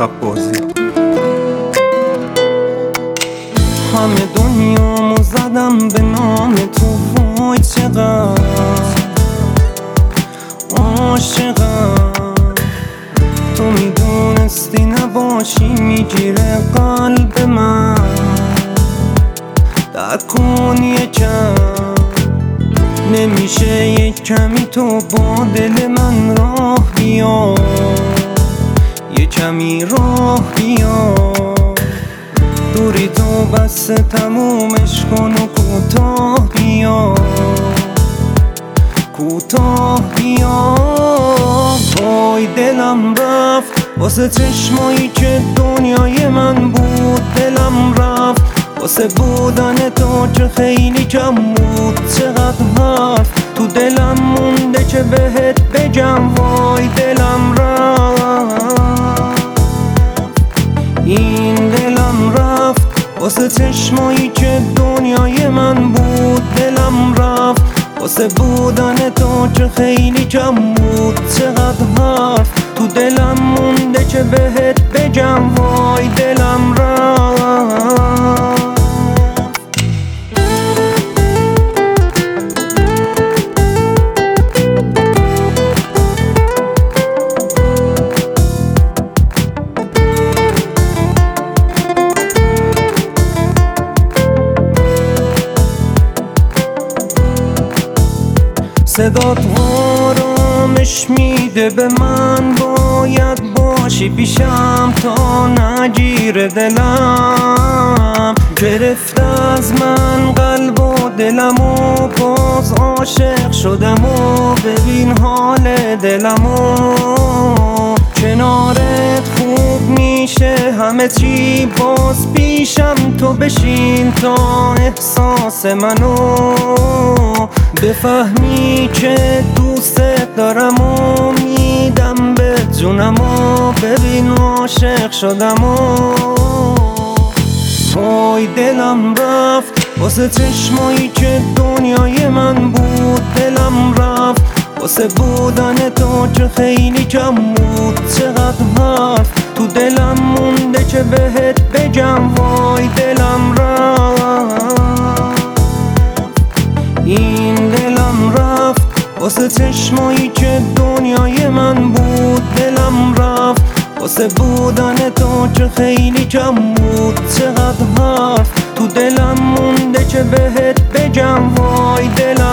بازی. همه دنیامو زدم به نام تو، وای چقدر عاشقم. تو میدونستی نباشی میگیره قلب من، در کن یکم نمیشه یک کمی تو با دل من راه بیا، یه کمی راه بیا. دوری تو بس تمومش کن و کوتاه بیا، کوتاه بیا. وای دلم رفت واسه چشمایی که دنیای من بود، دلم رفت واسه بودن تو که خیلی کم بود. چقدر حرف تو دلم مونده که بهت بگم، وای دلم رفت، این دلم رفت واسه چشمایی که دنیای من بود. دلم رفت واسه بودن تو که خیلی کم بود. چقدر حرف تو دلم مونده که بهت بگم، وای دلم رفت. صدات آرامش میده به من، باید باشی پیشم تا نگیره دلم. گرفته از من قلب و دلم و باز عاشق شدم و ببین حال دلم و کنارت خوب میشه همه چی. باز پیشم تو بشین تا احساس منو بفهمی که دوست دارم و میدم به جونم و ببین عاشق شدم و وای دلم رفت واسه چشمایی که دنیای من بود. دلم رفت واسه بودن تو که خیلی کم بود. چقدر حرف تو دلم مونده که بهت بگم، وای دلم رفت، این دلم رفت واسه چشمایی که دنیای من بود. دلم رفت واسه بودن تو که خیلی کم بود. چقدر حرف تو دلم مونده که بهت بگم، وای دلم